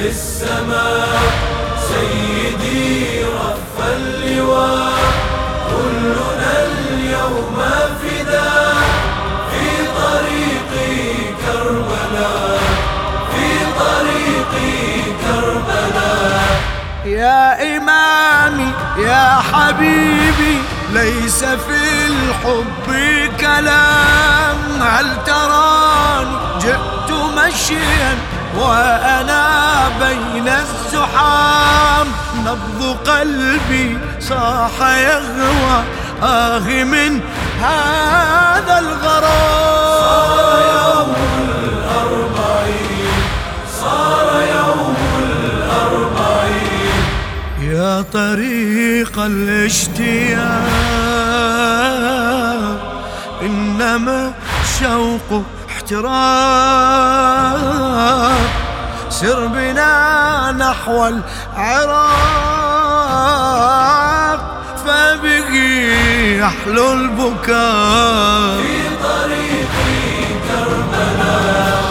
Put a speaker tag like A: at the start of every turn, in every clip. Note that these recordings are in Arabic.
A: للسماء سيدي رف اللواء كلنا اليوم فداء في طريق كربلاء في طريق كربلاء.
B: يا إمامي يا حبيبي ليس في الحب كلام، هل تراني جئت مشيا وأنا بين الزحام، نبض قلبي صاح يغوى من هذا الغرام.
A: صار يوم الأربعين صار يوم الأربعين
B: يا طريق الاشتياق إنما شوق احتراق، سر بنا نحو العراق فبه يحلو البكاء
A: في طريق كربلاء.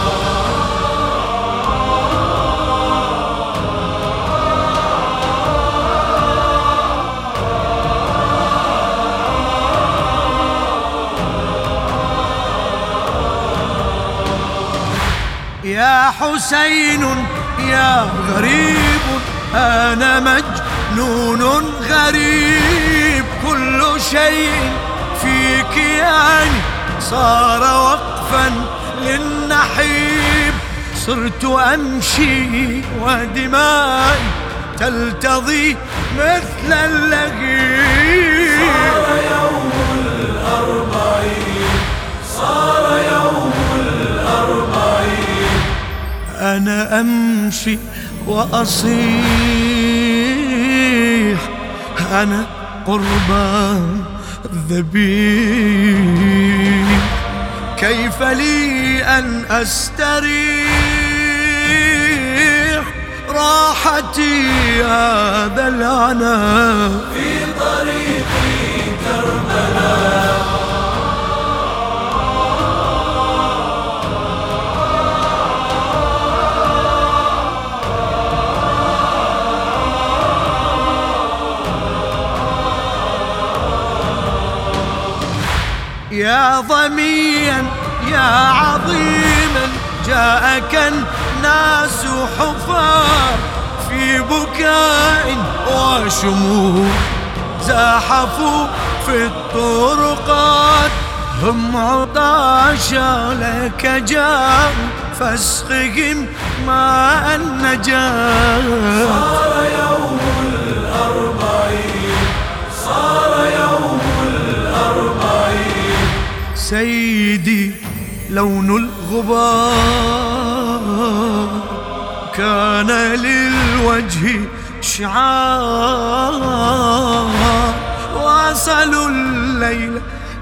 B: يا حسين يا غريب أنا مجنون غريب، كل شيء في كياني صار وقفا للنحيب، صرت أمشي ودمائي تلتضي مثل اللهيب.
A: صار يوم الأربعين صار يوم الأربعين
B: أنا أمشي وأصيح أنا قربان الذبيح، كيف لي أن أستريح راحتي هذا العناء
A: في طريق كربلاء.
B: يا ضميا يا عظيما جاءك الناس حفار في بكاء وشموع، زاحفوا في الطرقات هم عطاشا لك جاءوا فاسقهم ماء النجاة.
A: صار يوم الأربعين صار يوم الأربعين
B: سيدي لون الغبار كان للوجه شعار، واصلوا الليل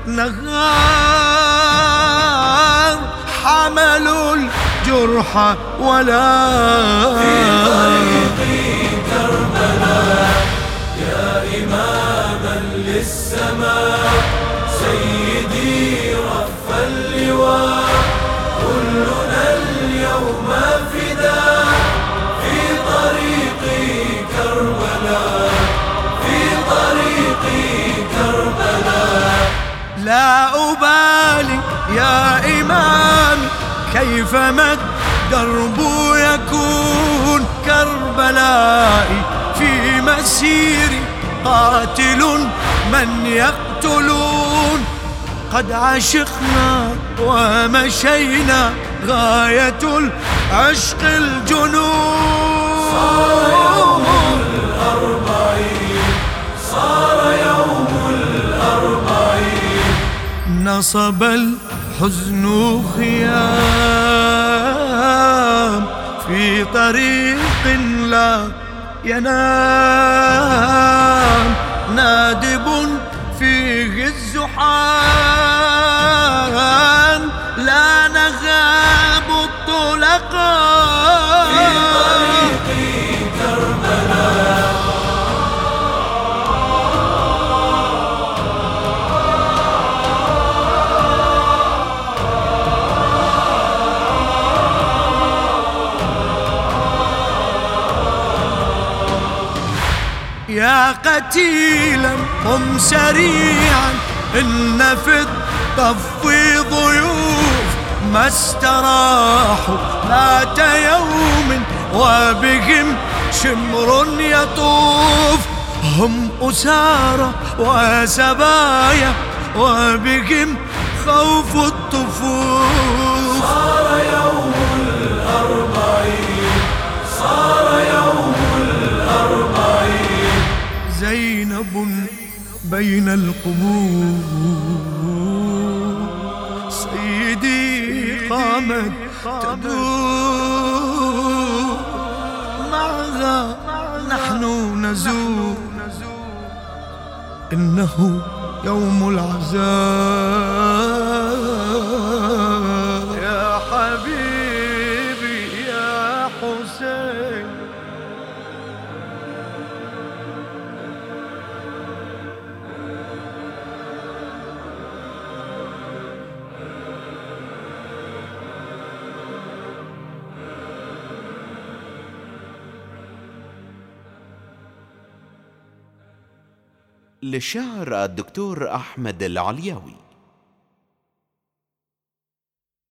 B: نهار حملوا الجرح ولا
A: في طريق كربلاء. يا إماما للسماء سيدي رف اللواء كلنا اليوم فداء في طريق كربلاء في طريق كربلاء.
B: لا أبالي يا إمامي كيف ما الدرب يكون، كربلائي في مسيري قاتل من يقتلون، قد عشقنا ومشينا غاية العشق الجنون.
A: صار يوم الأربعين صار يوم الأربعين
B: نصب الحزن خيام في طريق لا ينام، نادب فيه الزحام لا نغاب الطلقاء
A: في طريق كربلاء.
B: يا قتيلا قم سريعا، إن في الطف ضيوف ما استراحوا ذات يوم وبهم شمر يطوف. هم أسارى وسبايا وبهم خوف الطفوف.
A: صار يوم الأربعين، صار يوم الأربعين.
B: زينب بين القبور سيدي قامت تدور، معها نحن نزور. إنه يوم العزاء يا حبيبي يا حسين.
C: للشاعر الدكتور أحمد العلياوي.